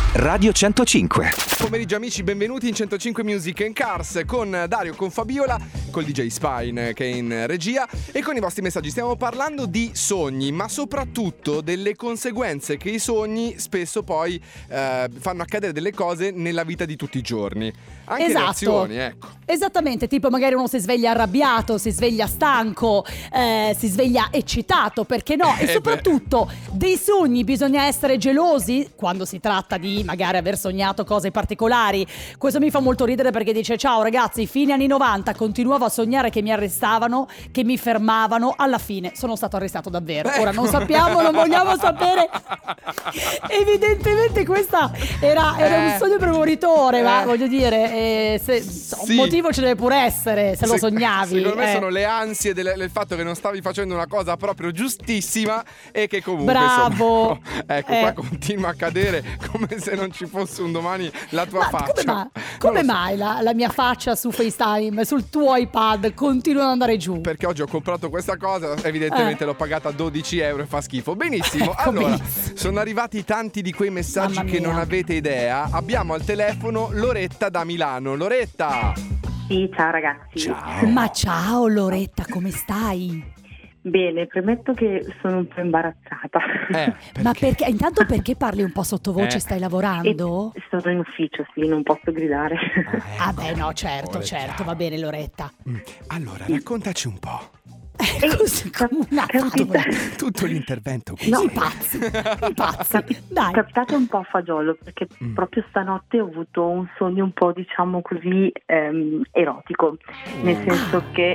Radio 105. Pomeriggio amici, benvenuti in 105 Music and Cars con Dario, con Fabiola, col DJ Spine che è in regia e con i vostri messaggi. Stiamo parlando di sogni, ma soprattutto delle conseguenze che i sogni spesso poi fanno accadere delle cose nella vita di tutti i giorni. Anche le azioni, ecco. Esattamente, tipo magari uno si sveglia arrabbiato, si sveglia stanco, si sveglia eccitato, perché no? E soprattutto dei sogni bisogna essere gelosi quando si tratta di magari aver sognato cose particolari. Questo mi fa molto ridere perché dice: ciao ragazzi, fine anni 90 continuavo a sognare che mi arrestavano, che mi fermavano, alla fine sono stato arrestato davvero. Ora non sappiamo, non vogliamo sapere. Evidentemente questa era un sogno premonitore, ma voglio dire, un motivo ce deve pure essere se lo sognavi. Secondo me sono le ansie del fatto che non stavi facendo una cosa proprio giustissima e che comunque bravo. Qua continua a cadere come se non ci fosse un domani la tua faccia. Come mai la mia faccia su FaceTime, sul tuo iPad continua ad andare giù? Perché oggi ho comprato questa cosa, evidentemente l'ho pagata 12 euro e fa schifo. Benissimo, allora sono arrivati tanti di quei messaggi che non avete idea. Abbiamo al telefono Loretta da Milano. Loretta! Sì, ciao ragazzi. Ciao. Ma ciao Loretta, come stai? Bene, premetto che sono un po' imbarazzata. Ma perché? Intanto perché parli un po' sottovoce? Stai lavorando? Sono in ufficio, sì, non posso gridare. Beh no, certo, va bene Loretta. Allora, raccontaci un po'. Così come una favola. Tutto l'intervento così. I pazzi. Dai. Captate un po' a fagiolo perché proprio stanotte ho avuto un sogno un po', diciamo così, erotico. Nel senso che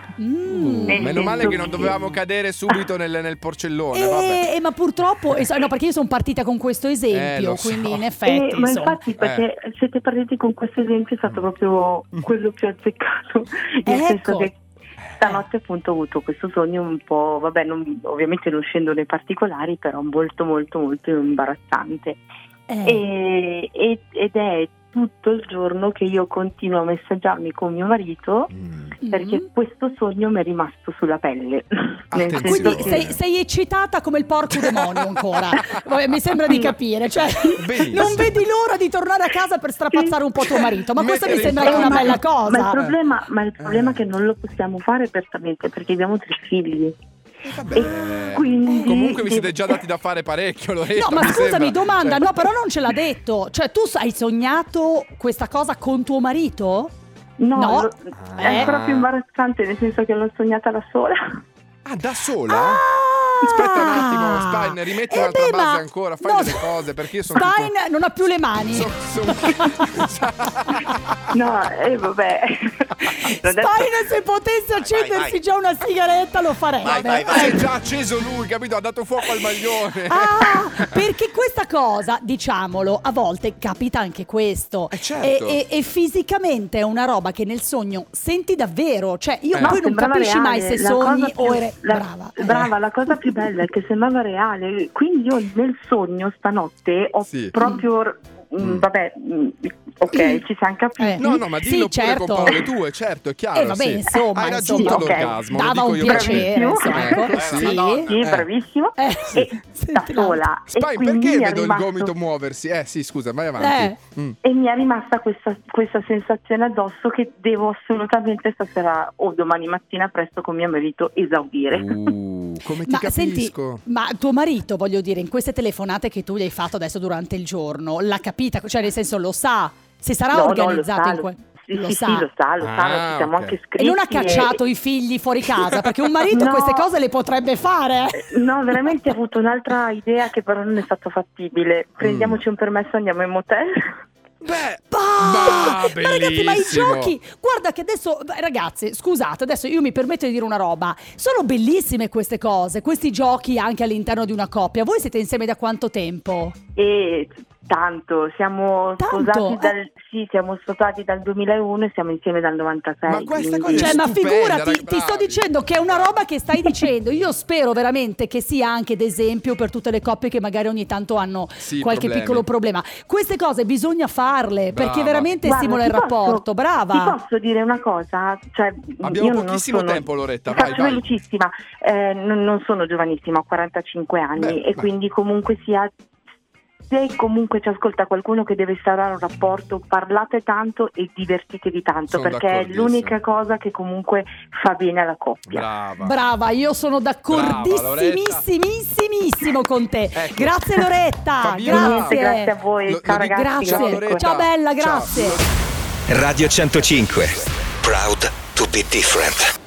meno male che non dovevamo cadere subito nel porcellone. Vabbè. Ma purtroppo no, perché io sono partita con questo esempio, quindi in effetti ma infatti perché siete partiti con questo esempio è stato proprio quello più azzeccato, nel senso che stanotte appunto ho avuto questo sogno un po', vabbè, ovviamente non scendo nei particolari, però molto molto molto imbarazzante. Ed è tutto il giorno che io continuo a messaggiarmi con mio marito perché questo sogno mi è rimasto sulla pelle. Quindi sei eccitata come il porco demonio ancora. Mi sembra di capire, cioè non vedi l'ora di tornare a casa per strapazzare un po' tuo marito, ma questa mi sembra anche una bella cosa. Ma il problema è che non lo possiamo fare apertamente perché abbiamo 3 figli. E quindi comunque vi siete già dati da fare parecchio, Loretta. No, ma scusami, domanda, no, però non ce l'ha detto. Cioè, tu hai sognato questa cosa con tuo marito? No. È proprio imbarazzante, nel senso che l'ho sognata da sola. Ah, da sola? Aspetta un attimo, Spine, rimetti un'altra base ancora, fai delle cose perché io sono Spine non ha più le mani. Vabbè. Spine se potesse accendersi già una sigaretta lo farebbe. Vai. È già acceso lui, capito? Ha dato fuoco al maglione. Perché questa cosa, diciamolo, a volte capita anche questo. Certo. E fisicamente è una roba che nel sogno senti davvero. Cioè io poi non capisci reale. mai se sogni o eri brava, la cosa più bella è che sembrava reale. Quindi io nel sogno stanotte ho proprio ok, ci siamo capiti. No, ma dillo pure con parole tue, certo, è chiaro. Vabbè, insomma, hai raggiunto l'orgasmo. Dava un piacere, sì, bravissimo. Da sola. Spine, perché vedo il gomito muoversi? Sì, scusa, vai avanti. E mi è rimasta questa sensazione addosso che devo assolutamente stasera o domani mattina presto con mio marito esaudire. Come ti capisco? Senti, ma tuo marito, voglio dire, in queste telefonate che tu gli hai fatto adesso durante il giorno, l'ha capita? Cioè, nel senso, lo sa? Si sarà organizzato in quel... Lo sa, ci siamo anche scritti. E non ha cacciato i figli fuori casa? Perché un marito queste cose le potrebbe fare. No, veramente ho avuto un'altra idea che però non è stato fattibile. Prendiamoci un permesso e andiamo in motel. Ma ragazzi, ma i giochi, guarda che adesso, ragazzi, scusate, adesso io mi permetto di dire una roba. Sono bellissime queste cose, questi giochi anche all'interno di una coppia. Voi siete insieme da quanto tempo? Tanto, siamo sposati dal 2001 e siamo insieme dal 96. Ma questa cosa ma figurati, ti sto dicendo che è una roba che stai dicendo. Io spero veramente che sia anche d'esempio per tutte le coppie che magari ogni tanto hanno qualche piccolo problema. Queste cose bisogna farle, perché veramente stimola il rapporto. Brava. Ti posso dire una cosa? Cioè, abbiamo pochissimo tempo, Loretta. Vai. Velocissima. Non sono giovanissima, ho 45 anni e quindi comunque sia se comunque ci ascolta qualcuno che deve instaurare un rapporto, parlate tanto e divertitevi tanto, Sono perché è l'unica cosa che comunque fa bene alla coppia. Brava, io sono d'accordissimissimissimo con te. Ecco. Grazie Loretta, Grazie a voi, ciao ragazzi. Grazie. Ciao bella, grazie. Radio 105. Proud to be different.